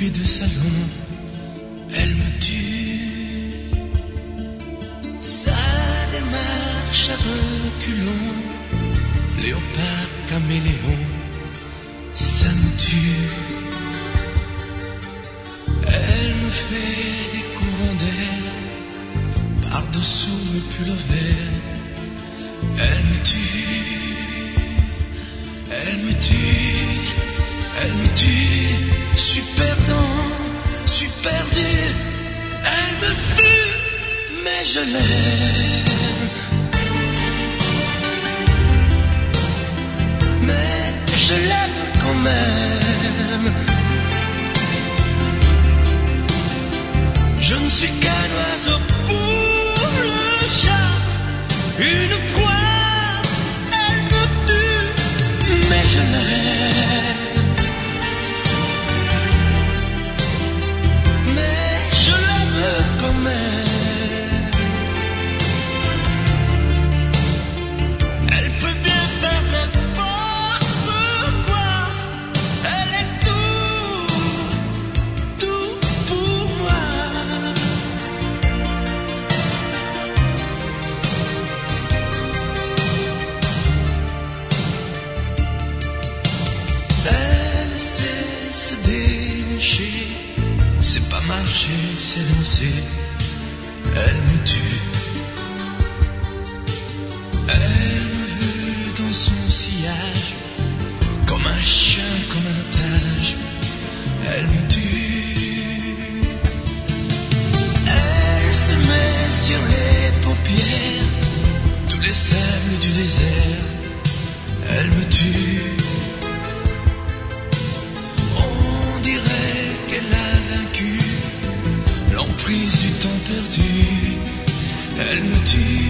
puits de salon, elle me tue. Sa démarche à reculons, léopard caméléon, ça me tue. Elle me fait des courants d'air par-dessous mes pulls verts. Elle me tue, elle me tue, elle me tue. Super dans, super dur. Elle me tue, mais je l'aime. Mais je l'aime quand même. Je ne suis qu'un oiseau pour le chat, une proie, elle me tue, mais je l'aime. Mais je l'aime quand même. Elle peut bien faire n'importe quoi, elle est tout pour moi. Elle sait se déhancher, c'est pas marcher, c'est danser. Elle me tue. Elle me veut dans son sillage, comme un chien, comme un otage. Elle me tue. Elle se met sur les paupières tous les sables du désert. Elle me tue. On dirait qu'elle a vaincu l'emprise du temps perdu. Elle me tue.